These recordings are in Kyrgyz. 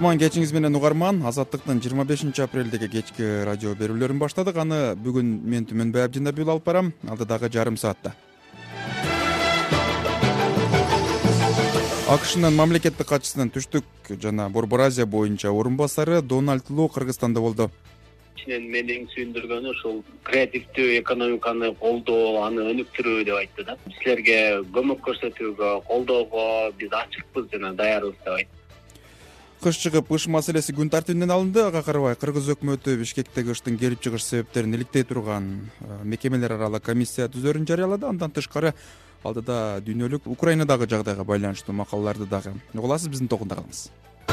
Кутман кечиңиз менен угарман. Азаттыктын 25 апрелдеги кечки радио берүүлөрүн баштадык. Аны бүгүн мен Түмөнбай Абдинабиул алып барам. Алдыдагы жарым саатта. АКШнын мамлекеттик катчысынын түштүк жана Борбор Азия боюнча орун басары Дональд Ло Кыргызстанда болду. Мени эң сүйүндүргөнү ушул креативдүү экономиканы колдоо, аны өнүктүрүү деп айтты да. Силерге көмөк көрсөтүүгө, колдоого биз ачыкпыз жана даярбыз деп айтты. Кыш чыгып, кыш маселеси күн тартибинен алынды. Ага карабай Кыргыз өкмөтү Бишкектеги кыштын келип чыгыш себептерин иликтей турган мекемелер аралык комиссия түзөрүн жарыялады. Андан тышкары алдыда дүйнөлүк Украинадагы жагдайга байланыштуу макалаларды дагы угуласыз, биздин токунда калыңыз.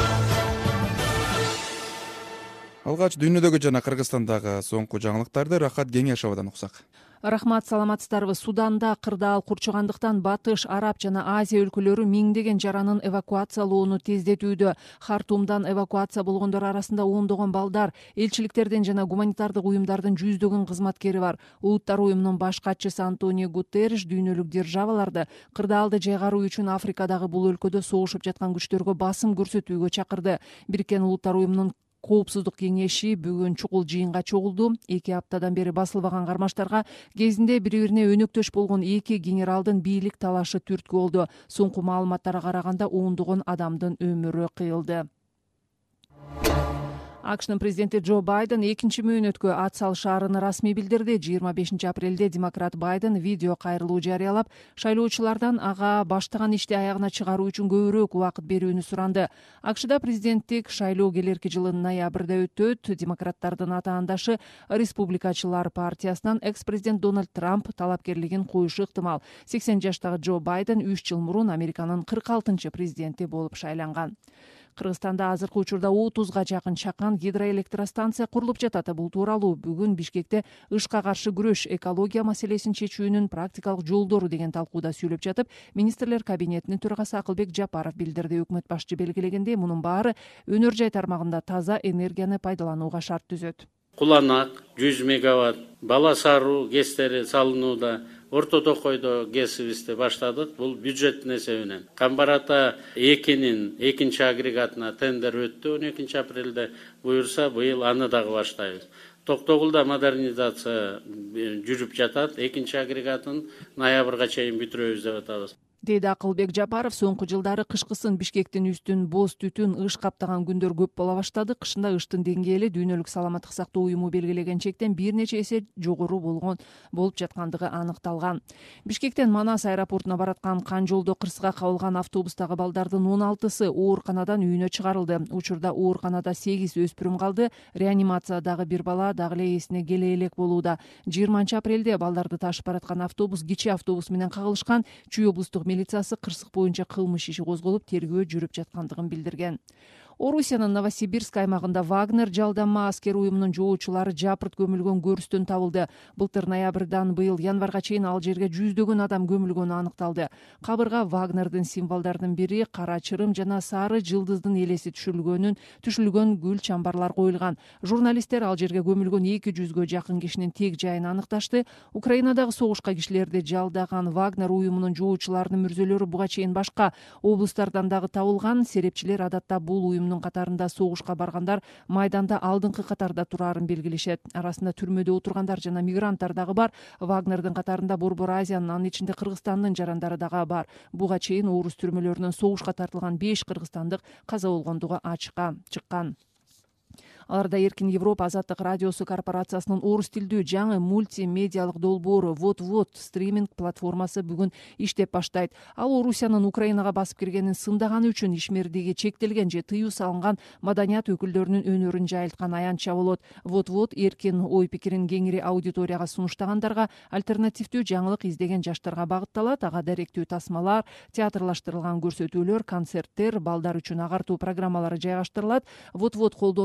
Алгач дүйнөдөгү жана Кыргызстандагы соңку жаңылыктарды Рахат Кеңешовдон уксак. Рахмат, саламатсыздарбы. Суданда кырдаал курчугандыктан Батыш, Араб жана Азия өлкөлөрү миңдеген жаранын эвакуациялоону тездетүүдө. Хартумдан эвакуация болгондор арасында ондогон балдар, элчиликтердин жана гуманитардык уюмдардын жүздөгөн кызматкери бар. Улуттар уюмунун баш катчысы Антонио Гутерриш дүйнөлүк державаларды кырдаалды жайгаруу үчүн Африкадагы бул өлкөдө согушуп жаткан күчтөргө басым көрсөтүүгө чакырды. Бириккен Улуттар уюмунун Коопсуздук кеңеши бүгүн чукул жыйынга чогулду. 2 аптадан бери басылбаган кармаштарга кезинде бири-бирине өнөктөш болгон 2 генералдын бийлик талашы түрткү болду. Соңку маалыматтарга караганда ондогон адамдын өмүрү кыйылды. АКШнын президенти Джо Байден экинчи мөөнөткө ат салышаарын расмий билдирди. 25 апрелде демократ Байден видео кайрылуу жарыялап, шайлоочулардан ага баштаган ишти аягына чыгаруу үчүн көбүрөөк убакыт берүүнү суранды. АКШда президенттик шайлоо келерки жылдын ноябрда өтөт. Демократтардын атаандашы Республикачылар партиясынан экс-президент Дональд Трамп талапкерлигин коюшу ыктымал. 80 жаштагы Джо Байден 3 жыл мурун Американын 46-чы президенти болуп шайланган. Кыргызстанда азыркы учурда 30га жакын чакан гидроэлектростанция курулуп жатат. Бул тууралуу бүгүн Бишкекте ышка каршы күрөш, экология маселесин чечүүнүн практикалык жолдору деген талкууда сүйлөп жатып, министрлер кабинетинин төрагасы Акылбек Жапаров билдирди. Өкмөт башчы белгилегендей, мунун баары өнөр жай тармагында таза энергияны пайдаланууга шарт түзөт. Куланак 100 мегаватт, Бала Саруу ГЭСтери салынууда, Орто Токойдо ГЭСибизди баштадык. Бул бюджеттин эсебинен. Камбар-Ата 2-нин 2-нчи агрегатына тендер өттү 12 апрелде. Буюрса, быйыл аны дагы баштайбыз. Токтогулда модернизация жүрүп жатат. 2-нчи агрегатын ноябрга чейин бүтүрөбүз деп атабыз. Дейди Акылбек Жапаров. Соңку жылдары кышкысын Бишкектин үстүн боз түтүн ыш каптаган күндөр көп бола баштады. Кышында ыштын деңгээли дүйнөлүк саламаттык сактоо уюму белгилеген чектен бир нече эсе жогору болуп жаткандыгы аныкталган. Бишкектен Манас аэропортуна бараткан кан жолдо кырсыга кабылган автобустагы балдардын 16сы ооруканадан үйүнө чыгарылды. Учурда ооруканада 8 өспүрүм калды. Реанимациядагы бир бала дагы эле эсине келе элек болууда. 20 апрелде балдарды ташып бараткан автобус кичи автобус менен кагылышкан. Чүй облустук милициясы кырсык боюнча кылмыш иши козголуп, тергөө жүрүп жаткандыгын билдирген. Орусиянын Новосибирск аймагында Вагнер жалданма аскер уюмунун жоочулары жапырт көмүлгөн көрүстөн табылды. Былтыр ноябрдан быйыл январга чейин ал жерге жүздөгөн адам көмүлгөнү аныкталды. Кабырга Вагнердин символдорунун бири кара чырым жана сары жылдыздын элеси түшүлгөн гүл чамбарлар коюлган. Журналисттер ал жерге көмүлгөн 200гө жакын кишинин тек жайын аныкташты. Украинадагы согушка кишилерди жалдаган Вагнер уюмунун жоочуларынын мүрзөлөрү буга чейин башка облустардан дагы табылган. Серепчилер адатта бул уюмдун катарында согушка баргандар майданда алдыңкы катарда турарын белгилешет. Арасында түрмөдө отургандар жана мигранттар дагы бар. Вагнердин катарында Борбор Азиянын, анын ичинде Кыргызстандын жарандары дагы бар. Буга чейин орус түрмөлөрүнөн согушка тартылган 5 кыргызстандык каза болгондугу ачыкка чыккан. Аларда Эркин Европа азаттык радиосу корпорациясынын орус тилдүү жаңы мультимедиалык долбоору Вот стриминг платформасы бүгүн иштеп баштайт. Ал Орусиянын Украинага басып киргенин сындаганы үчүн ишмердиги чектелген же тыюу салынган маданият өкүлдөрүнүн өнөрүн жайылткан аянтча болот. Вот эркин ой пикирин кеңири аудиторияга сунуштагандарга, альтернативдүү жаңылык издеген жаштарга багытталат. Ага даректүү тасмалар, театрлаштырылган көрсөтүүлөр, концерттер, балдар үчүн агартуу программалары жайгаштырылат. Вот колдонмосун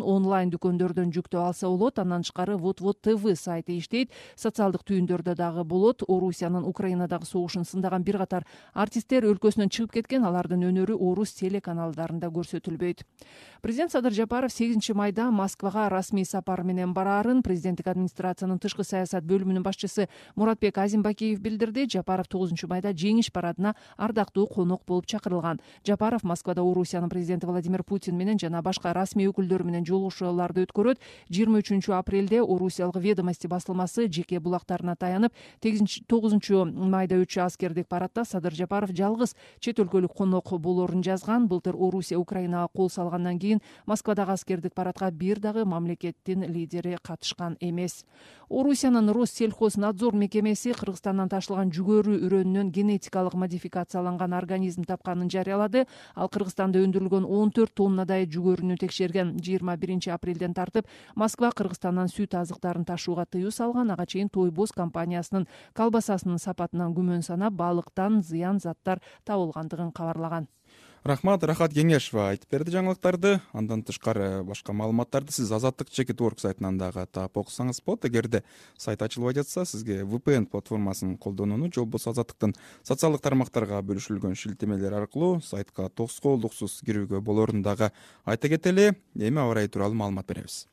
онлайн дүкөндөрдөн жүктөп алса болот. Андан тышкары Вот ТВ сайты иштейт. Социалдык түйүндөрдө дагы болот. Орусиянын Украинадагы согушун сындаган бир катар артисттер өлкөсүнөн чыгып кеткен, алардын өнөрү орус телеканалдарында көрсөтүлбөйт. Президент Садыр Жапаров 8 майда Москвага расмий сапар менен бараарын президенттик администрациянын тышкы саясат бөлүмүнүн башчысы Муратбек Азимбакиев билдирди. Жапаров 9 майда жеңиш парадына ардактуу конок болуп чакырылган. Жапаров Москвада Орусиянын президенти Владимир Путин менен жана башка расмий өкүлдөр менен жолугушууларды өткөрөт. 23 апрелде Орусиялык Ведомости басылмасы жеке булактарына таянып, 9 майда өтчү аскердик парадда Садыр Жапаров жалгыз чет өлкөлүк конок болоорун жазган. Былтыр Орусия Украинага кол салгандан кийин Москвадагы аскердик парадка бир дагы мамлекеттин лидери катышкан эмес. Орусиянын Россельхознадзор мекемеси Кыргызстандан ташылган жүгөрү үрөнүнөн генетикалык модификацияланган организм тапканын жарыялады. Ал Кыргызстанда өндүрүлгөн 14 тоннадай жүгөрүнү текшерген. 21 апрелден тартып Москва Кыргызстандан сүт азыктарын ташууга тыюу салган. Ага чейин Тойбоз компаниясынын колбасасынын сапатынан күмөн санап, балыктан зыян заттар табылгандыгын кабарлаган. Рахмат, Рахат Кеңешова айтып берди жаңылыктарды. Андан тышкары башка маалыматтарды сиз Азаттык @org сайтынан дагы таап окусаңыз болот. Эгерде сайт ачылбай жатса, сизге VPN платформасын колдонууну же болбосо Азаттыктын социалдык тармактарга бөлүшүлгөн шилтемелер аркылуу сайтка тоскоолдуксуз кирүүгө болоорун дагы айта кетели. Эми аба ырайы тууралуу маалымат беребиз.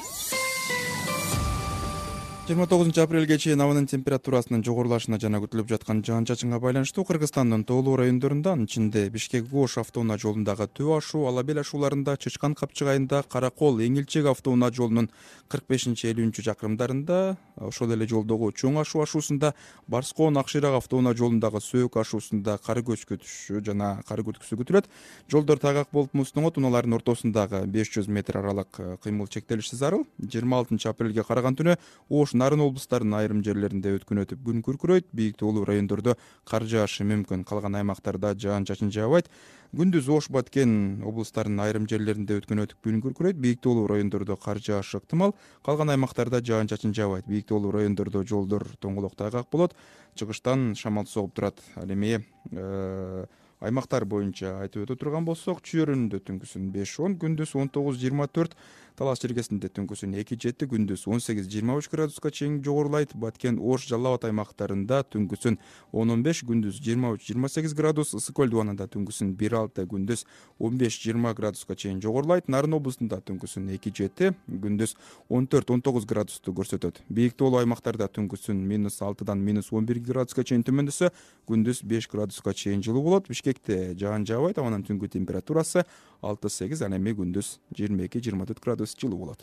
29 апрелге чейин абанын температурасынын жогорулашына жана күтүлүп жаткан жаан-чачынга байланыштуу Кыргызстандын тоолуу райондорунда, анын ичинде Бишкек-Ош автоунаа жолундагы Төө ашуу, Ала Бел ашууларында, Чычкан Капчыгайында, Каракол, Эңилчек автоунаа жолунун 45-50 чакырымдарында, ошол эле жолдогу Чоң ашуу ашуусунда, Барскоон Акширак автоунаа жолундагы Сөөк ашуусунда кары көчкүсү жана кары күткүсү күтүлөт. Жолдор тайгак болуп муздуңот, унаалардын ортосундагы 500 метр аралык кыймыл чектелиши зарыл. 26 апрелге караган түнү Ош, Нарын облустарынын айрым жерлеринде өткүн өтүп күн күркүрөйт. Бийик тоолуу райондордо кар жаашы мүмкүн. Калган аймактарда жаан-чачын жаабайт. Күндүз Ош, Баткен облустарынын айрым жерлеринде өткүн өтүп күн күркүрөйт. Бийик тоолуу райондордо кар жаашы ыктымал. Калган аймактарда жаан-чачын жаабайт. Бийик тоолуу райондордо жолдор тоңголок тайгак болот. Чыгыштан шамал согуп турат. Ал эми аймактар боюнча айтып өтө турган болсок, Чүйөрүндө түнкүсүн 5-10, күндүз 19-24, Талас Черкесинде түнкүсүн 2-7, күндүз 18-23 градуска чейин жогорулайт. Баткен, Ош, Жалал Абад аймактарында түнкүсүн 10-15, күндүз 23-28 градус, Ысык көл дубанында түнкүсүн 1-6, күндүз 15-20 градуска чейин жогорулайт. Нарын облустунда түнкүсүн 2-7, күндүз 14-19 градусту көрсөтөт. Бийик тоолуу аймактарда түнкүсүн -6-дан -11 градуска чейин төмөндөсө, күндүз 5 градуска чейин жылуу болот. Бишкекте жаан жаабайт, абанын түнгү температурасы 6-8, ал эми күндүз 22-24 градус жылуу болот.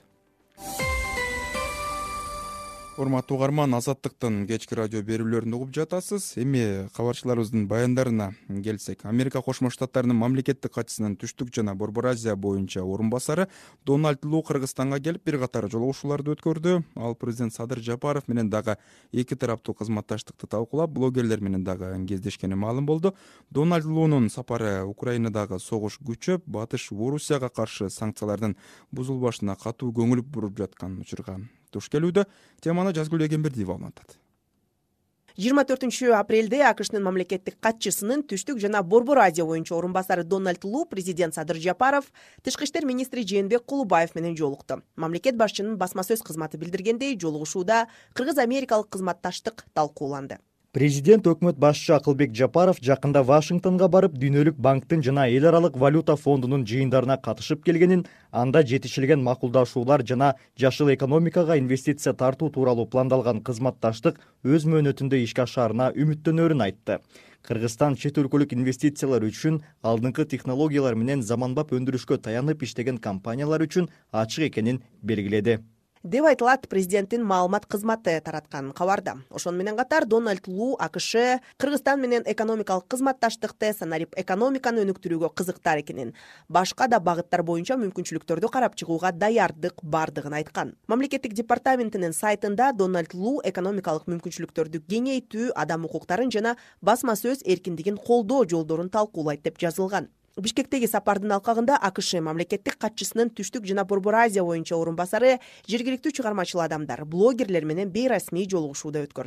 Урматтуу угарман, Азаттыктын кечки радио берүүлөрүн угуп жатасыз. Эми кабарчыларыбыздын баяндарына келсек, Америка Кошмо Штаттарынын мамлекеттик катчысынын Түштүк жана Борбор Азия боюнча орун басары Дональд Лу Кыргызстанга келип бир катар жолугушууларды өткөрдү. Ал президент Садыр Жапаров менен дагы эки тараптуу кызматташтыкты талкуулап, блогерлер менен дагы кездешкени маалым болду. Дональд Лунун сапары Украинадагы согуш күчөп, Батыш Орусияга каршы санкциялардын бузулбашына катуу көңүл буруп жаткан учурга туш келүүдө. Теманы Жазгүл Эгембердиева улантат. 24 апрелде АКШнын мамлекеттик катчысынын Түштүк жана Борбор Азия боюнча орун басары Дональд Лу президент Садыр Жапаров Тышкы иштер министри Жээнбек Кулубаев менен жолукту. Мамлекет башчынын басма сөз кызматы билдиргендей, жолугушууда кыргыз-америкалык кызматташтык талкууланды. Президент өкмөт башчы Акылбек Жапаров жакында Вашингтонго барып, Дүйнөлүк банктын жана эл аралык валюта фондунун жыйындарына катышып келгенин, анда жетишилген макулдашуулар жана жашыл экономикага инвестиция тартуу тууралуу пландалган кызматташтык өз мөөнөтүндө ишке ашаарына үмүттөнөрүн айтты. Кыргызстан чет өлкөлүк инвестициялар үчүн алдыңкы технологиялар менен заманбап өндүрүшкө таянып иштеген компаниялар үчүн ачык экенин белгиледи. Деп айтылат президенттин маалымат кызматы тараткан кабарда. Ошону менен катар Дональд Лу АКШ Кыргызстан менен экономикалык кызматташтыкты санарип экономиканы өнүктүрүүгө кызыктар экенин, башка да багыттар боюнча мүмкүнчүлүктөрдү карап чыгууга даярдык бардыгын айткан. Мамлекеттик департаментинин сайтында Дональд Лу экономикалык мүмкүнчүлүктөрдү кеңейтүү, адам укуктарын жана басма сөз эркиндигин колдоо жолдорун талкуулайт деп жазылган. Бишкектеги сапардын алкагында АКШ мамлекеттик катчысынын Түштүк жана Борбор Азия боюнча орун басары жергиликтүү чыгармачыл адамдар, блогерлер менен бейрасмий жолугушууда өткөрдү.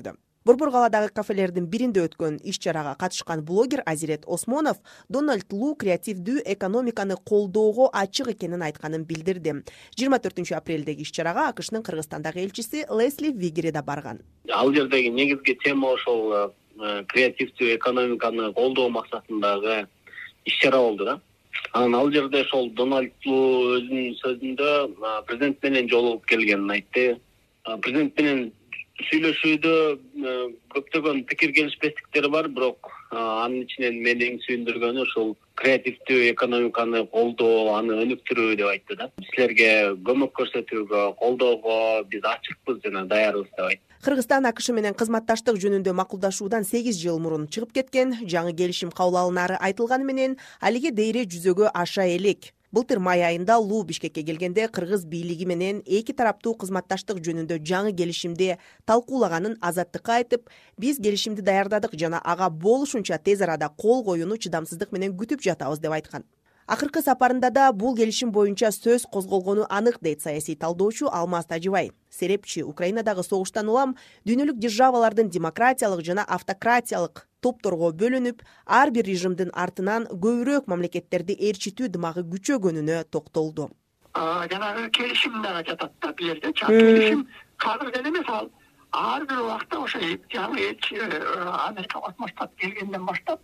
Борбор калаадагы кафелердин биринде өткөн иш чарага катышкан блогер Азирет Осмонов Дональд Лу креативдүү экономиканы колдоого ачык экенин айтканын билдирди. 24 апрелдеги иш чарага АКШнын Кыргызстандагы элчиси Лесли Вигери да барган. Ал жердеги негизги тема ошол креативдүү экономиканы колдоо максатындагы иш чара болду да. Анан ал жерде ошол Дональд Лу өзүнүн сөзүндө президент менен жолугуп келгенин айтты. Президент менен сүйлөшүүдө көптөгөн пикир келишпестиктер бар, бирок анын ичинен мени эң сүйүндүргөнү ушул креативдүү экономиканы колдоо, аны өнүктүрүү деп айтты да. Силерге көмөк көрсөтүүгө, колдоого биз ачыкпыз жана даярбыз деп айтты. Кыргызстан АКШ менен кызматташтык жөнүндө макулдашуудан 8 жыл мурун чыгып кеткен, жаңы келишим кабыл алынары айтылганы менен алиге дейре жүзөгө аша элек. Былтыр май айында Лу Бишкекке келгенде кыргыз бийлиги менен эки тараптуу кызматташтык жөнүндө жаңы келишимди талкуулаганын Азаттыкка айтып, биз келишимди даярдадык жана ага болушунча тез арада кол коюуну чыдамсыздык менен күтүп жатабыз деп айткан. Акыркы сапарында да бул келишим боюнча сөз козголгону анык дейт саясий талдоочу Алмаз Тажибай. Серепчи Украинадагы согуштан улам дүйнөлүк державалардын демократиялык жана автократиялык топторго бөлүнүп, ар бир режимдин артынан көбүрөөк мамлекеттерди ээрчитүү дымагы күчөгөнүнө токтолду. Жанагы келишим дагы жатат да бул жерде. Келишим казыр деле эмес, ал ар бир убакта ошо жаңы элчи Америка Кошмо Штат келгенден баштап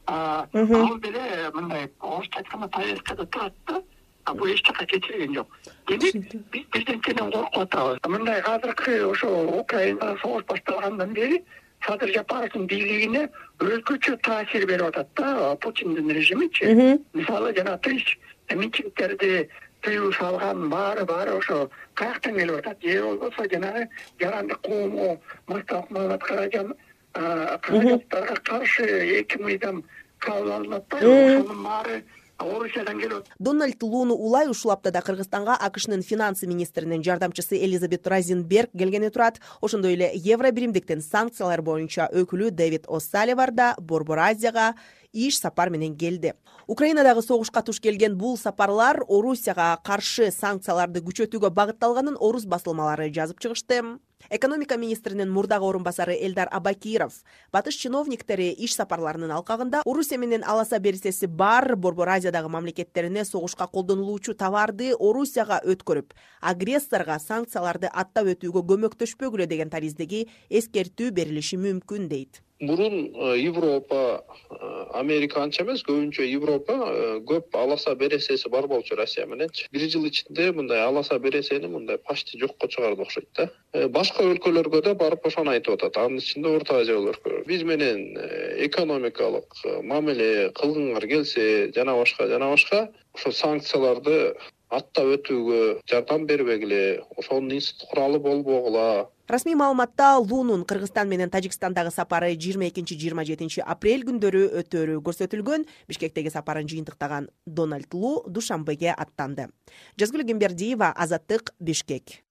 ал деле мындай орусча айтканда повесткада турат да. Бул эч жака кетирген жок. Демек биз президенттен коркуп атабыз. Мындай азыркы ошо Украинада согуш башталгандан бери Садыр Жапаровдун бийлигине өзгөчө таасир берип атат да Путиндин режимичи. Мисалы жана тынч митингдерди тыюу салган баары ошо каяктан келип атат. Же болбосо жанагы жарандык коомго массалык маалымат каражаттарга каршы 2 мыйзам кабыл алынат да. Ошонун баары Орусиядан келип. Дональд Луну улай ушул аптада Кыргызстанга АКШнын финансы министринин жардамчысы Элизабет Розенберг келгени турат. Ошондой эле Евробиримдиктин санкциялар боюнча өкүлү Дэвид О'Салливан да Борбор Азияга иш сапар менен келди. Украинадагы согушка туш келген бул сапарлар Орусияга каршы санкцияларды күчөтүүгө багытталганын орус басылмалары жазып чыгышты. Экономика министринин мурдагы орун басары Элдар Абакиров батыш чиновниктери иш сапарларынын алкагында Орусия менен аласа берисеси бар Борбор Азиядагы мамлекеттерине согушка колдонулуучу товарды Орусияга өткөрүп, агрессорго санкцияларды аттап өтүүгө көмөктөшпөгүлө деген тариздеги эскертүү берилиши мүмкүн дейт. Мурун Европа, Америка анча эмес, көбүнчө Европа көп аласа бересеси бар болчу Россия мененчи. Бир жыл ичинде мындай аласа бересени мындай почти жокко чыгарды окшойт да. Башка өлкөлөргө да барып ошону айтып атат. Анын ичинде Орто Азия өлкөлөрү. Биз менен экономикалык мамиле кылгыңар келсе, жана башка ошо санкцияларды аттап өтүүгө жардам бербегиле, ошонун институт куралы болбогула. Расмий маалыматта Лунун Кыргызстан менен Тажикстандагы сапары 22-27 апрель күндөрү өтөөрү көрсөтүлгөн. Бишкектеги сапарын жыйынтыктаган Дональд Лу Душанбеге аттанды. Жазгүл Гембердиева, Азаттык, Бишкек.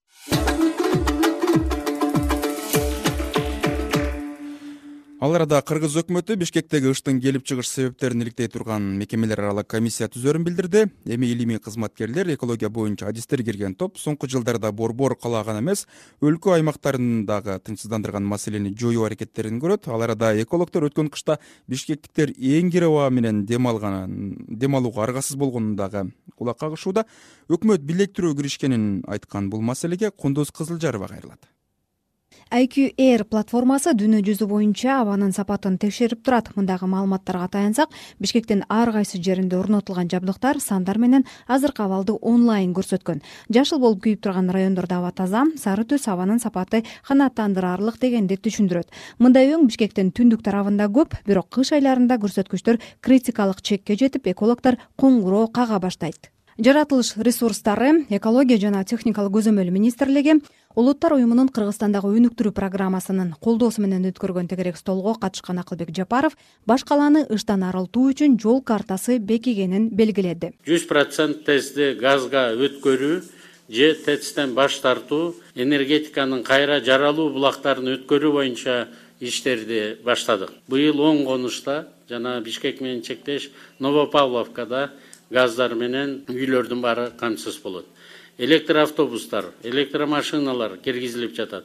Ал арада Кыргыз өкмөтү Бишкектеги ыштын келип чыгыш себептерин иликтей турган мекемелер аралык комиссия түзөрүн билдирди. Эми илимий кызматкерлер, экология боюнча адистер кирген топ соңку жылдарда борбор кала гана эмес, өлкө аймактарындагы тынчсыздандырган маселени жоюу аракеттерин көрөт. Ал арада экологдор өткөн кышта бишкектиктер эң кире аба менен дем алууга аргасыз болгонун дагы кулак кагышууда. Өкмөт бийлектирүү киришкенин айткан бул маселеге Кундуз Кызылжарова кайрылат. IQ Air платформасы дүйнө жүзү боюнча абанын сапатын текшерип турат. Мындагы маалыматтарга таянсак, Бишкектин ар кайсы жеринде орнотулган жабдыктар сандар менен азыркы абалды онлайн көрсөткөн. Жашыл болуп күйүп турган райондордо аба таза, сары түс абанын сапаты канааттандырарлык дегенди түшүндүрөт. Мындай өң Бишкектин түндүк тарабында көп, бирок кыш айларында көрсөткүчтөр критикалык чекке жетип, экологдор коңгуроо кага баштайт. Жаратылыш ресурстары, экология жана техникалык көзөмөл министрлиги Улуттар уюмунун Кыргызстандагы өнүктүрүү программасынын колдоосу менен өткөргөн тегерек столго катышкан Акылбек Жапаров баш калааны ыштан арылтуу үчүн жол картасы бекигенин белгиледи. 100% ТЭЦди газга өткөрүү же ТЭЦтен баш тартуу, энергетиканын кайра жаралуу булактарын өткөрүү боюнча иштерди баштадык. Быйыл 10 конушта жана Бишкек менен чектеш Новопавловкада газдар менен үйлөрдүн баары камсыз болот. Электроавтобустар, электромашиналар киргизилип жатат.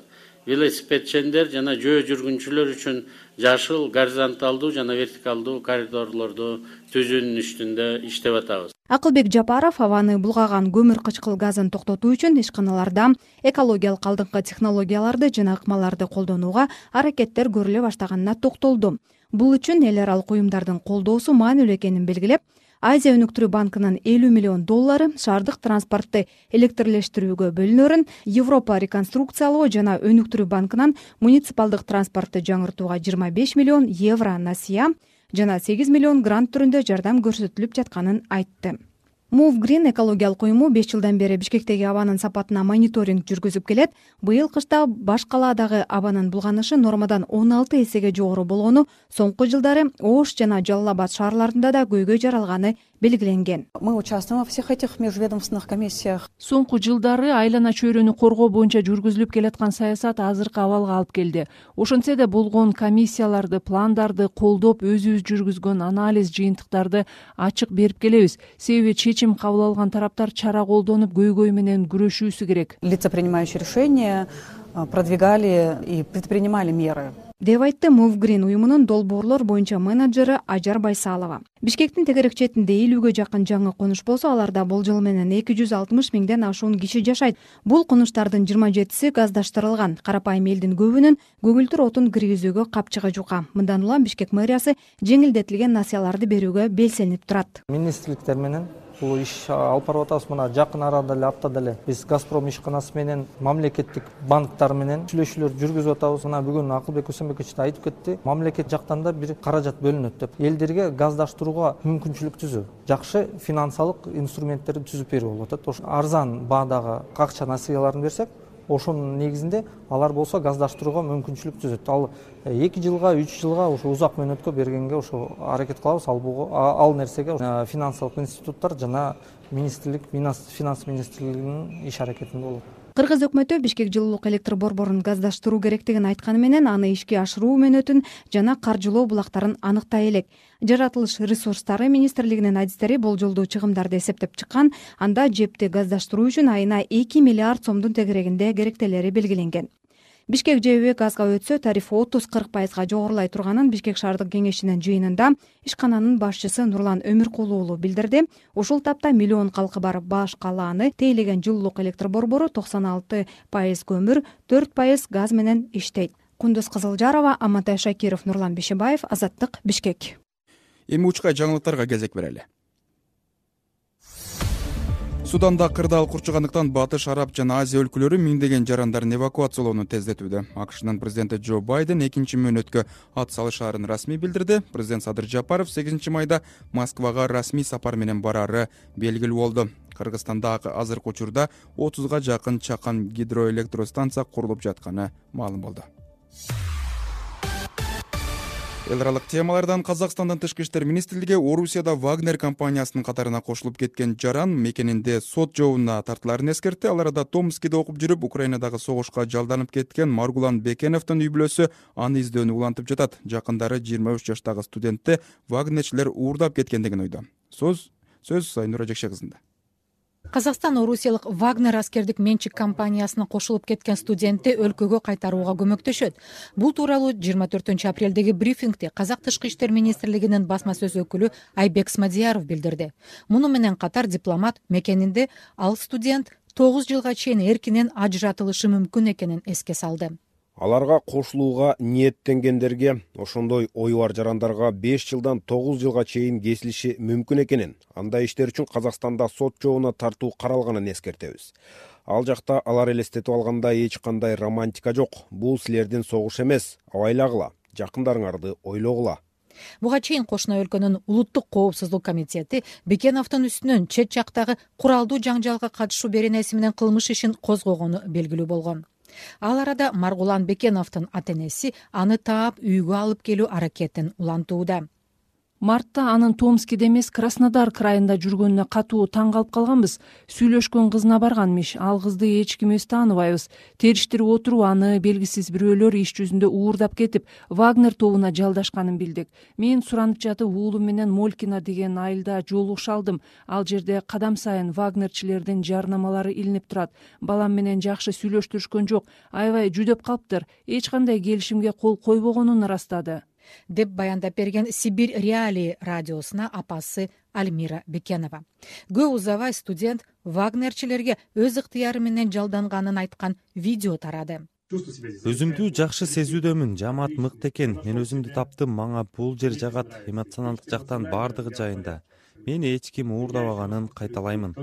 велосипедчендер жана жөө жүргүнчүлөр үчүн жашыл горизонталдуу жана вертикалдуу коридорлорду түзүүнүн үстүндө иштеп атабыз. Акылбек Жапаров абаны булгаган көмүр кычкыл газын токтотуу үчүн ишканаларда экологиялык алдыңкы технологияларды жана ыкмаларды колдонууга аракеттер көрүлө баштаганына токтолду. Бул үчүн эл аралык уюмдардын колдоосу маанилүү экенин белгилеп, Азия өнүктүрүү банкынын $50 миллион шаардык транспортты электрлештирүүгө бөлүнөрүн, Европа реконструкциялоо жана өнүктүрүү банкынан муниципалдык транспортты жаңыртууга €25 миллион насыя жана $8 миллион грант түрүндө жардам көрсөтүлүп жатканын айтты. Move Green экологиялык уюму 5 жылдан бери Бишкектеги абанын сапатына мониторинг жүргүзүп келет. Быйыл кышта баш калаадагы абанын булганышы нормадан 16 эсеге жогору болгону, соңку жылдары Ош жана Жалал Абад шаарларында да көйгөй жаралганы белгиленген. Мы участвуем во всех этих межведомственных комиссиях. Соңку жылдары айлана чөйрөнү коргоо боюнча жүргүзүлүп келаткан саясат азыркы абалга алып келди. Ошентсе да болгон комиссияларды, пландарды колдоп, өзүбүз жүргүзгөн анализ жыйынтыктарды ачык берип келебиз. Себеби чечим кабыл алган тараптар чара колдонуп көйгөй менен күрөшүүсү керек. Лица, принимающие решения, продвигали и предпринимали меры. Деп айтты Move Green уюмунун долбоорлор боюнча менеджери Ажар Байсалова. Бишкектин тегерек четинде 50ге жакын жаңы конуш болсо, аларда болжол менен 260 миңден ашуун киши жашайт. Бул конуштардын 27си газдаштырылган. Карапайым элдин көбүнүн көгүлтүр отун киргизүүгө капчыгы жука. Мындан улам Бишкек мэриясы жеңилдетилген насыяларды берүүгө белсенип турат. Министрликтер менен бул иш алып барып атабыз. Мына жакын арада эле аптада эле биз Газпром ишканасы менен мамлекеттик банктар менен сүйлөшүүлөр жүргүзүп атабыз. Мына бүгүн Акылбек Усенбекович айтып кетти. Мамлекет жактан да бир каражат бөлүнөт деп. Элдерге газдаштырууга мүмкүнчүлүк түзүү, жакшы финансылык инструменттерди түзүп берүү болуп атат. Ошо арзан баадагы акча насыяларын берсек, ошонун негизинде алар болсо газдаштырууга мүмкүнчүлүк түзөт. Ал 2 жылга, 3 жылга ошо узак мөөнөткө бергенге ошо аракет кылабыз. Ал нерсеге финансылык институттар жана министрлик, финанс министрлигинин иш аракетинде болот. Кыргыз өкмөтү Бишкек жылуулук электр борборун газдаштыруу керектигин айтканы менен аны ишке ашыруу мөөнөтүн жана каржылоо булактарын аныктай элек. Жаратылыш ресурстары министрлигинин адистери болжолдуу чыгымдарды эсептеп чыккан. Анда жепти газдаштыруу үчүн айына 2 миллиард сомдун тегерегинде керектелери белгиленген. Бишкек ЖЭБ газга өтсө тариф 30-40%га жогорулай турганын Бишкек шаардык кеңешинин жыйынында ишкананын башчысы Нурлан Өмүркулу уулу билдирди. Ушул тапта миллион калкы бар баш калааны тейлеген жылуулук электр борбору 96% көмүр, 4% газ менен иштейт. Кундуз Кызылжарова, Амантай Шакиров, Нурлан Бишибаев, Азаттык, Бишкек. Эми учкай жаңылыктарга кезек берели. Суданда кырдаал курчугандыктан Батыш, Араб жана Азия өлкөлөрү миңдеген жарандарын эвакуациялоону тездетүүдө. AQShnын президенти Джо Байден 2 мөөнөткө ат салышаарын расмий билдирди. Президент Садыр Жапаров 8 майда Москвага расмий сапар менен барары белгилүү болду. Кыргызстанда азыркы учурда 30га жакын чакан гидроэлектростанция курулуп жатканы маалым болду. Эл аралык темалардан Казакстандын тышкы иштер министрлиги Орусияда Вагнер компаниясынын катарына кошулуп кеткен жаран мекенинде сот жообуна тартыларын эскертти. Ал арада Томскиде окуп жүрүп, Украинадагы согушка жалданып кеткен Маргулан Бекеновдун үй бүлөсү аны издөөнү улантып жатат. Жакындары 23 жаштагы студентти вагнерчилер уурдап кеткендигин ойдо. Сөз Айнура Жекше кызында. Казакстан орусиялык Вагнер аскердик менчик компаниясына кошулуп кеткен студентти өлкөгө кайтарууга көмөктөшөт. Бул тууралуу 24 апрелдеги брифингде Казак тышкы иштер министрлигинин басма сөз өкүлү Айбек Смадияров билдирди. Муну менен катар дипломат мекенинде ал студент 9 жылга чейин эркинен ажыратылышы мүмкүн экенин эске салды. Аларга кошулууга ниеттенгендерге, ошондой ою бар жарандарга 5 жылдан 9 жылга чейин кесилиши мүмкүн экенин, андай иштер үчүн Казакстанда сот жообуна тартуу каралганын эскертебиз. Ал жакта алар элестетип алганда эч кандай романтика жок. Бул силердин согуш эмес, абайлагыла, жакындарыңарды ойлогула. Буга чейин кошуна өлкөнүн улуттук коопсуздук комитети Бекеновдун үстүнөн чет жактагы куралдуу жаңжалга катышуу беренеси менен кылмыш ишин козгогону белгилүү болгон. Ал арада Маргулан Бекеновдун ата-энеси аны таап үйгө алып келүү аракетин улантууда. Мартта анын Томскиде эмес Краснодар крайында жүргөнүнө катуу таң калып калганбыз. Сүйлөшкөн кызына барганмыш. Ал кызды эч кимибиз тааныбайбыз. Териштирип отуруп аны белгисиз бирөөлөр иш жүзүндө уурдап кетип, Вагнер тобуна жалдашканын билдик. Мен суранып жатып уулум менен Молькина деген айылда жолугуша алдым. Ал жерде кадам сайын вагнерчилердин жарнамалары илинип турат. Балам менен жакшы сүйлөштүрүшкөн жок. Аябай жүдөп калыптыр. Эч кандай келишимге кол койбогонун ырастады, деп баяндап берген Сибирь Реалии радиосуна апасы Альмира Бекенова. Көп узабай студент вагнерчилерге өз ыктыяры менен жалданганын айткан видео тарады. Өзүмдү жакшы сезүүдөмүн. Жамаат мыкты экен. Мен өзүмдү таптым. Мага бул жер жагат. Эмоционалдык жактан бардыгы жайында. Мени эч ким уурдабаганын кайталаймын.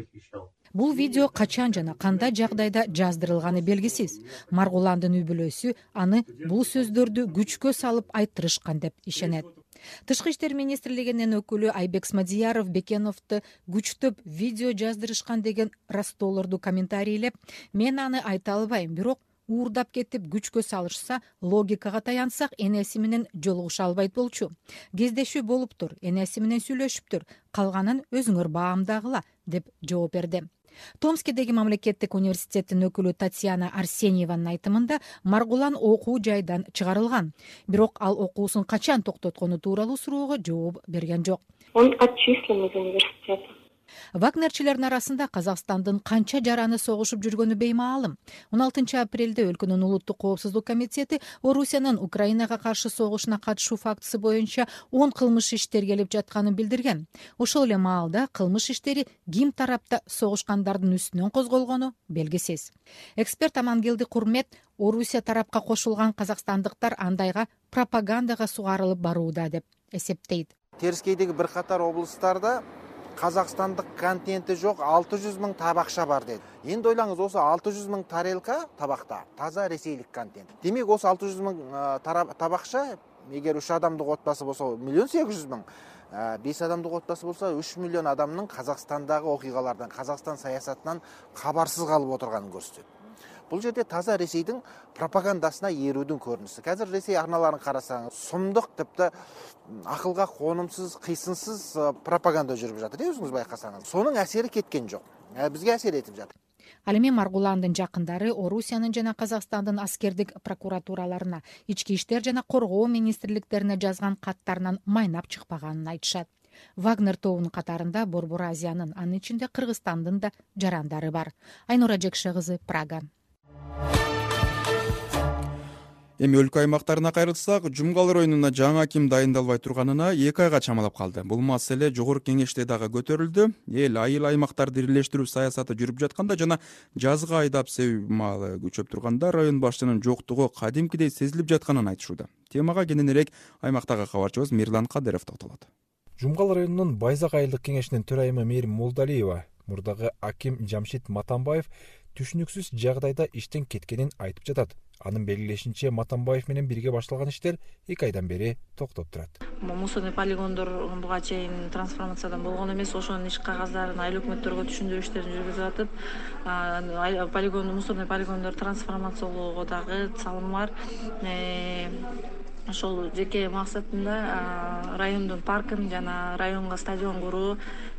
Бул видео качан жана кандай жагдайда жаздырылганы белгисиз. Маргуландын үй бүлөсү аны бул сөздөрдү күчкө салып айттырышкан деп ишенет. Тышкы иштер министрлигинин өкүлү Айбек Смадияров Бекеновду күчтөп видео жаздырышкан деген растоолорду комментарийлеп, мен аны айта албайм, бирок уурдап кетип күчкө салышса, логикага таянсак, энеси менен жолугуша албайт болчу. Кездешүү болуптур, энеси менен сүйлөшүптүр, калганын өзүңөр баамдагыла, деп жооп берди. Томскидеги мамлекеттик университеттин өкүлү Татьяна Арсеньеванын айтымында Маргулан окуу жайдан чыгарылган. Бирок ал окуусун качан токтоткону тууралуу суроого жооп берген жок. Он отчислен из университета. Вагнерчилердин арасында Казакстандын канча жараны согушуп жүргөнү беймаалым. 16 апрелде өлкөнүн улуттук коопсуздук комитети Орусиянын Украинага каршы согушуна катышуу фактысы боюнча 10 кылмыш иштер келип жатканын билдирген. Ошол эле маалда кылмыш иштери ким тарапта согушкандардын үстүнөн козголгону белгисиз. Эксперт Амангелди Курмет Орусия тарапка кошулган казакстандыктар андайга пропагандага сугарылып барууда деп эсептейт. Терскейдеги бир катар облустарда Казакстандык контенти жок 600 000 табакча бар dedi. Эndi ойлаңыз, осы 600 000 тарелка табакта таза ресейлик контент. Демек, осы 600 000 табакча, эгер 3 адамдык отбасы болсо 1 800 000, 5 адамдык отбасы болсо 3 миллион адамдын Казакстандагы окуйгалардан, Казакстан саясатынан кабарсыз калып отурганын көрсөтөт. Бұл жерде таза Ресейдің пропагандасына ерүүдің көрінісі. Қазір Ресей арналарын қарасаңыз, сұмдық, тіпті ақылға қонымсыз, қисынсыз пропаганда жүріп жатыр. Өзіңіз байқасаңыз. Соның әсері кеткен жоқ. Бізге әсер етіп жатыр. Ал эми Маргуландын жакындары Орусиянын жана Казакстандын аскердик прокуратураларына, ички иштер жана коргоо министрликтерине жазган каттарынан майнап чыкпаганын айтышат. Вагнер тобунун катарында Борбор Азиянын, анын ичинде Кыргызстандын да жарандары бар. Айнура Жекше кызы, Прага. Эми өлкө аймактарына кайрылсак, Жумгал районуна жаңы аким дайындалбай турганына 2 айга чамалап калды. Бул маселе жогорку кеңеште дагы көтөрүлдү. Эл айыл аймактарды бирлештирүү саясаты жүрүп жатканда жана жазга айдап себеп маалы күчөп турганда район башчынын жоктугу кадимкидей сезилип жатканын айтышууда. Темага кененирээк аймактагы кабарчыбыз Мирлан Кадыров токтолот. Жумгал районунун Байзак айылдык кеңешинин төрайымы Мээрим Молдалиева мурдагы аким Жамшит Матамбаев түшүнүксүз жагдайда иштен кеткенин айтып жатат. Анын белгилешинче, Матамбаев менен бирге башталган иштер 2 айдан бери токтоп турат. Мусорный полигондор буга чейин трансформациядан болгон эмес, ошонун иш кагаздарын айыл өкмөттөргө түшүндүрүү иштерин жүргүзүп атып, мусорный полигондор трансформациялоого дагы салым бар. Ошол жеке максатында райондун паркын жана районго стадион куруу,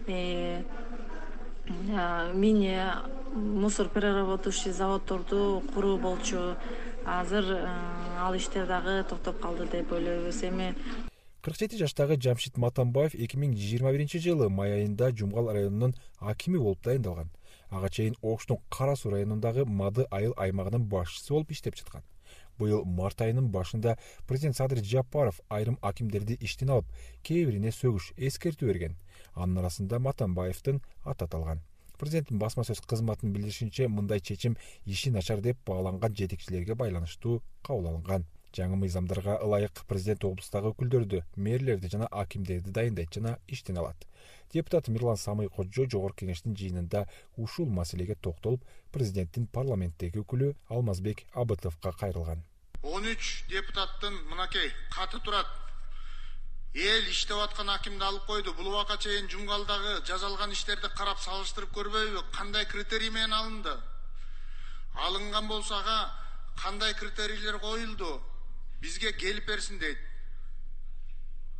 мини мусор переработающий заводдорду куруу болчу. Азыр ал иштер дагы токтоп калды деп ойлойбуз. Эми 47 жаштагы Жамшит Матамбаев 2021-жылы май айында Жумгал районунун акими болуп дайындалган. Ага чейин Оштун Кара Суу районундагы Мады айыл аймагынын башчысы болуп иштеп жаткан. Быйыл март айынын башында президент Садыр Жапаров айрым акимдерди иштен алып, кээ бирине сөгүш эскертүү берген. Анын арасында Матамбаевдин аты аталган. Президенттин басма сөз кызматынын билдиришинче, мындай чечим иши начар деп бааланган жетекчилерге байланыштуу кабыл алынган. Жаңы мыйзамдарга ылайык президент облустагы өкүлдөрдү, мэрлерди жана акимдерди дайындайт жана иштен алат. Депутат Мирлан Самый Кожо жогорку кеңештин жыйынында ушул маселеге токтолуп, президенттин парламенттеги өкүлү Алмазбек Абытовго кайрылган. 13 депутаттын мынакей каты турат. Эл иштеп аткан акимди алып койду. Бул убакка чейин Жумгалдагы жазалган иштерди карап салыштырып көрбөйбү? Кандай критерий менен алынды? Алынган болсо ага кандай критерийлер коюлду? Бизге келип берсин дейт.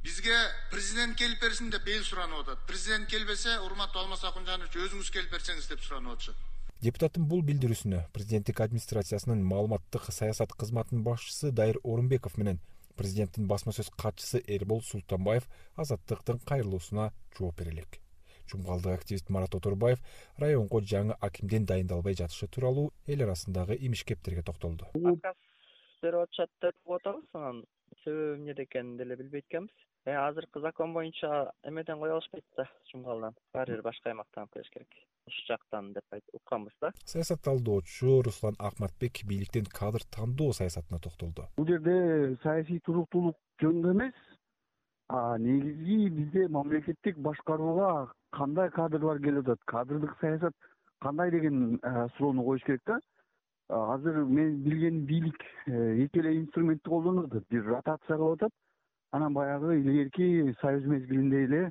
Бизге президент келип берсин деп эл суранып атат. Президент келбесе, урматтуу Алмаз Акунжанович, өзүңүз келип берсеңиз деп суранып атышат. Депутаттын бул билдирүүсүнө президенттик администрациясынын маалыматтык саясат кызматынын башчысы Дайыр Орунбеков менен президенттин басма сөз катчысы Эрбол Султанбаев Азаттыктын кайрылуусуна жооп берелик. Жумгалдык активист Марат Оторбаев районго жаңы акимден дайындалбай жатышы тууралуу эл арасындагы имиш-кептерге токтолду. Отказ берип атышат деп атабыз, анан себеби эмнеде экенин деле билбейт экенбиз. Азыркы закон боюнча эмеден кое алышпайт да, Жумгалдан. Баары бир башка аймактан кылыш керек. Ушул жактан деп айтып укканбыз да. Саясат талдоочу Руслан Акматбек бийликтин кадр тандоо саясатына токтолду. Бул жерде саясий туруктуулук жөнүндө эмес, негизи бизде мамлекеттик башкарууга кандай кадрлар келип атат, кадрдык саясат кандай деген суроону коюш керек да. Азыр мен билген бийлик эки эле инструментти колдонуп атат. Бир ротация кылып атат. Анан баягы илгерки союз мезгилинде эле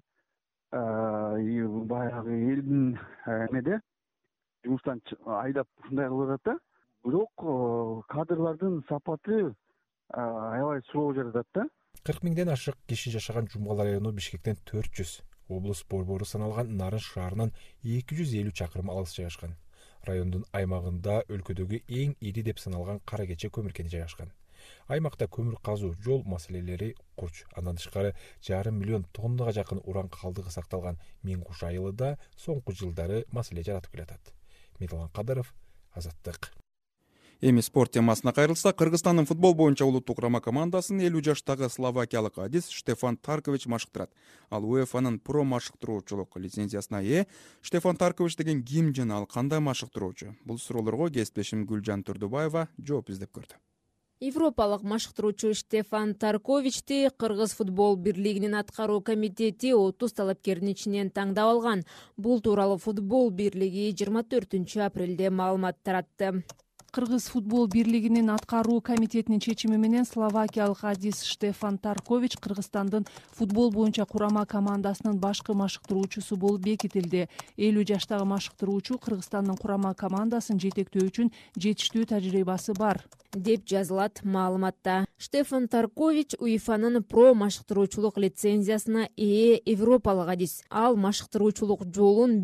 баягы элдин эмеде жумуштан айдап ушундай кылып атат да. Бирок кадрлардын сапаты аябай суроо жаратат да. 40 миңден ашык киши жашаган Жумгал району Бишкектен 400, облус борбору саналган Нарын шаарынан 250 чакырым алыс жайгашкан. Райондун аймагында өлкөдөгү эң ири деп саналган Кара Кече көмүр кени жайгашкан. Аймакта көмүр казуу, жол маселелери курч. Андан тышкары 1,5 миллион тоннага жакын уран калдыгы сакталган Миң Куш айылы да соңку жылдары маселе жаратып келатат. Металлан Кадыров, Азаттык. Эми спорт темасына кайрылса, Кыргызстандын футбол боюнча улуттук курама командасын 50 жаштагы словакиялык адис Штефан Таркович машыктырат. Ал УЕФАнын про машыктыруучулук лицензиясына ээ. Штефан Таркович деген ким жана ал кандай машыктыруучу? Бул суроолорго кесиптешим Гүлжан Турдубаева жооп издеп көрдү. Европалык машыктыруучу Штефан Тарковичти Кыргыз футбол бирлигинин аткаруу комитети 30 талапкердин ичинен таңдап алган. Бул тууралуу футбол бирлиги 24 апрелде маалымат таратты. Кыргыз футбол бирлигинин аткаруу комитетинин чечими менен словакиялык адис Штефан Таркович Кыргызстандын футбол боюнча курама командасынын башкы машыктыруучусу болуп бекитилди. 50 жаштагы машыктыруучу Кыргызстандын курама командасын жетектөө үчүн жетиштүү тажрыйбасы бар деп жазылат маалыматта. Штефан Таркович УЕФАнын про машыктыруучулук лицензиясына ээ европалык адис. Ал машыктыруучулук жолун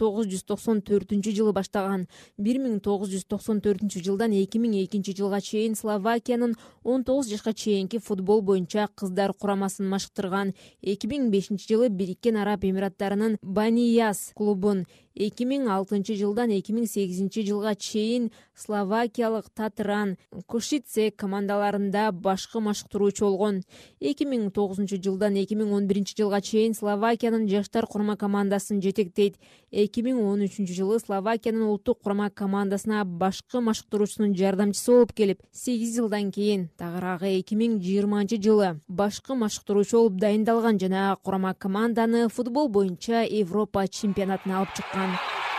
1994 жылы баштаган. 1994 жылдан 2002 жылга чейин Словакиянын 19 жашка чейинки футбол боюнча кыздар курамасын машыктырган. 2005 жылы Бириккен Араб Эмираттарынын Банияс клубун, 2006 жылдан 2008 жылга чейин словакиялык Татран, Кошице командаларында башкы машыктыруучу болгон. 2009 жылдан 2011 жылга чейин Словакиянын жаштар курама командасын жетектейт. 2013 жылы Словакиянын улуттук курама командасына башкы машыктыруучунун жардамчысы болуп келип, 8 жылдан кийин тагыраагы 2020 жылы башкы машыктыруучу болуп дайындалган жана курама команданы футбол боюнча Европа чемпионатына алып чыккан.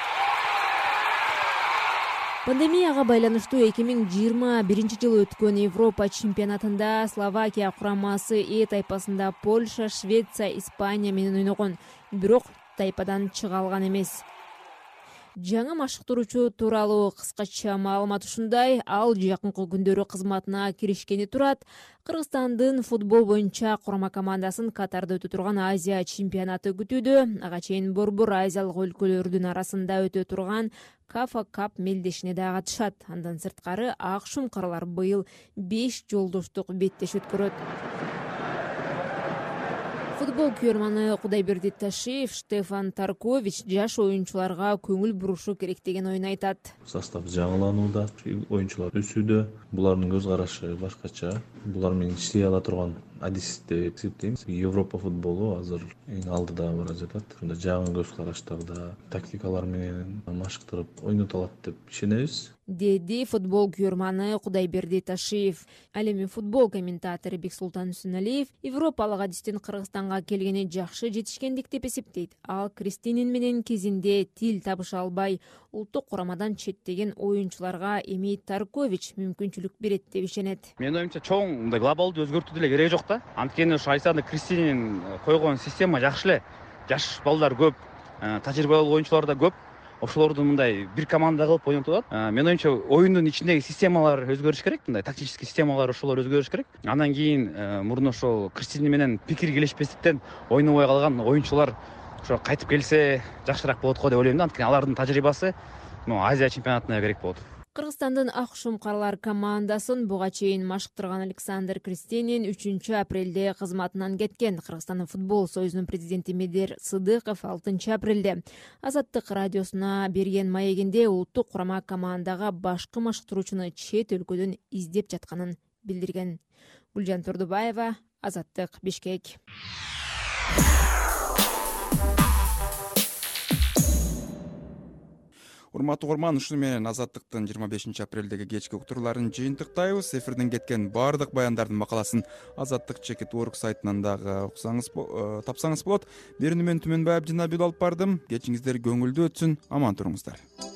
Пандемияга байланыштуу 2021 жылы өткөн Европа чемпионатында Словакия курамасы Е тайпасында Польша, Швеция, Испания менен ойногон, бирок тайпадан чыга алган эмес. Жаңы машыктыруучу тууралуу кыскача маалымат ушундай. Ал жакынкы күндөрү кызматына киришкени турат. Кыргызстандын футбол боюнча курама командасын Катарда өтө турган Азия чемпионаты күтүүдө. Ага чейин борбор азиялык өлкөлөрдүн арасында өтө турган Кафа Кап мелдешине да катышат. Андан сырткары ак шумкарлар быйыл 5 жолдоштук беттеш өткөрөт. Футбол күйөрманы Кудайберди Ташиев Штефан Таркович жаш оюнчуларга көңүл бурушу керек деген оюн айтат. Состав жаңыланууда, оюнчулар өсүүдө, булардын көз карашы башкача. Булар менен иштей ала турган адис деп эсептейм. Европа футболу азыр эң алдыда бара жатат. Жаңы көз караштарда, тактикалар менен машыктырып ойното алат деп ишенебиз. Деди футбол күйөрманы Кудайберди Ташиев. Ал эми футбол комментатору Бексултан Үсүналиев Европалык адистин Кыргызстанга келгени жакшы жетишкендик деп эсептейт. Ал Кристинин менен кезинде тил табыша албай, улуттук курамадан четтеген оюнчуларга эми Таркович мүмкүнчүлүк берет деп ишенет. Менин оюмча чоң мындай глобалдуу өзгөртүү деле кереги жок да. Анткени ушу Айсаны Кристинин койгон система жакшы эле. Жаш балдар көп, тажрыйбалуу оюнчулар да көп. ошолорду мындай бир команда кылып ойнотуп атат. Менин оюмча оюндун ичиндеги системалар өзгөрүш керек, мындай тактический системалар ошолор өзгөрүш керек. Андан кийин мурун ошол Кристина менен пикир келишпестиктен ойнобой калган оюнчулар ошо кайтып келсе жакшыраак болот го деп ойлойм да. Анткени алардын тажрыйбасы Азия чемпионатына керек болот. Кыргызстандын ак шумкарлар командасын буга чейин машыктырган Александр Кристенин 3-апрелде кызматынан кеткен. Кыргызстандын футбол союзунун президенти Медер Сыдыков 6-апрелде Азаттык радиосуна берген маегинде улуттук курама командага башкы машыктыруучуну чет өлкөдөн издеп жатканын билдирген. Гүлжан Турдубаева, Азаттык, Бишкек. Урматтуу угарман, ушуну менен Азаттыктын 25-апрелдеги кечки уктурууларын жыйынтыктайбыз. Эфирден кеткен баардык баяндардын макаласын Азаттык.org сайтынан дагы тапсаңыз болот. Берүүнү мен Түмөнбаев жана Абил алып бардым. Кечиңиздер көңүлдүү өтсүн, аман туруңуздар.